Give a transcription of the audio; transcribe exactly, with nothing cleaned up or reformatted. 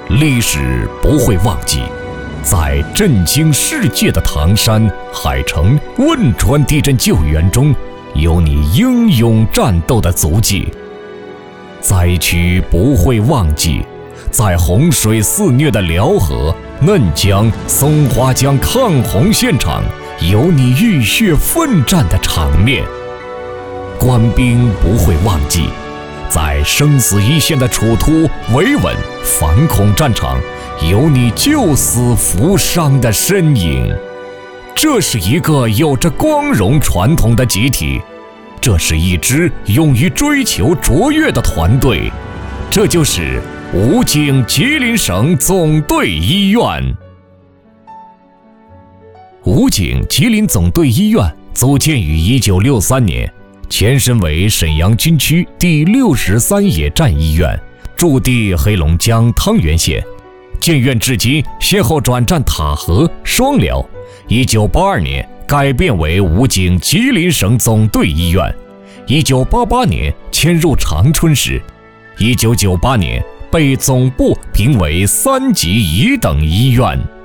历史不会忘记，在震惊世界的唐山、海城、汶川地震救援中，有你英勇战斗的足迹。灾区不会忘记，在洪水肆虐的辽河、嫩江、松花江抗洪现场，有你浴血奋战的场面。官兵不会忘记，在生死一线的楚突、维稳、反恐战场，有你救死扶伤的身影。这是一个有着光荣传统的集体，这是一支勇于追求卓越的团队，这就是武警吉林省总队医院。武警吉林总队医院组建于一九六三年，前身为沈阳军区第六十三野战医院，驻地黑龙江汤原县。建院至今，先后转战塔河、双辽。一九八二年改编为武警吉林省总队医院。一九八八年迁入长春市。一九九八年被总部评为三级一等医院。